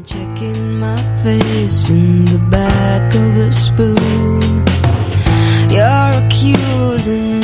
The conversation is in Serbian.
Checking my face in the back of a spoon. You're accusing